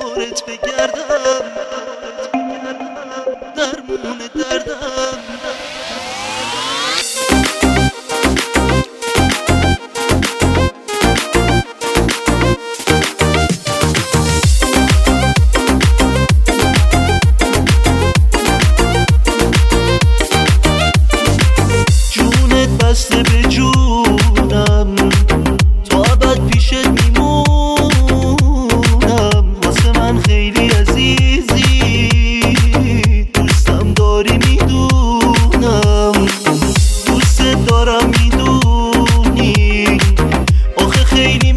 دورت بگردم درمون دردم. جونت بسته به جونم، تا ابد پیشت میمونم. واسه من خیلی عزیزی، دوستم داری میدونم. دوستت دارم میدونی، آخه خیلی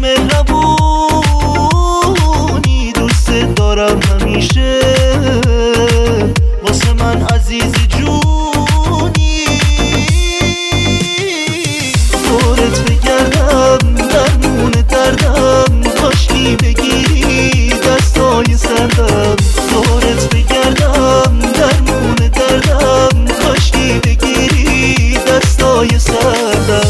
مهربونی. دوستت دارم همیشه، واسه من عزیزی جونی. دورت بگردم درمون دردم، کاشکی بگیری دستای سردم. دورت بگردم درمون دردم، کاشکی بگیری دستای سردم.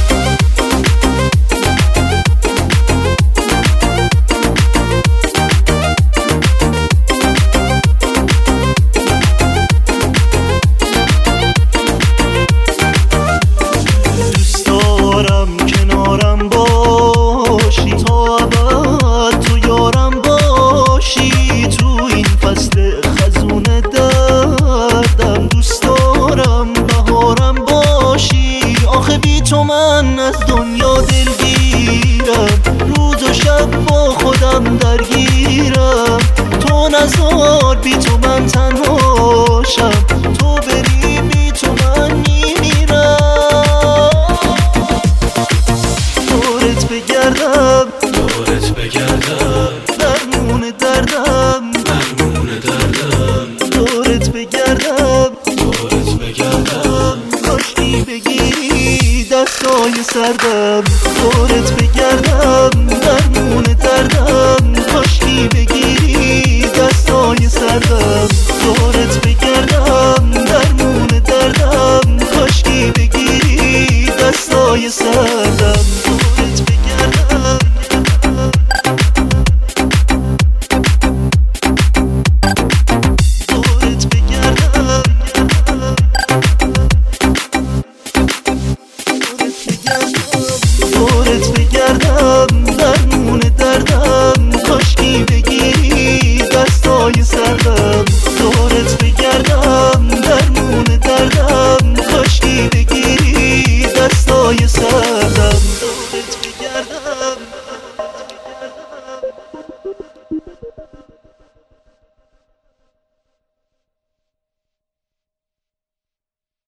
کنارم باشی تا ابد، تو یارم باشی. تو این فصل خزون دردم دوست دارم بهارم باشی. آخه بی تو من از دنیا دلگیرم، روز و شب با خودم درگیرم. تو نزار بی تو من تنهاشم، تو بری بی تو من میمیرم. دورت بگردم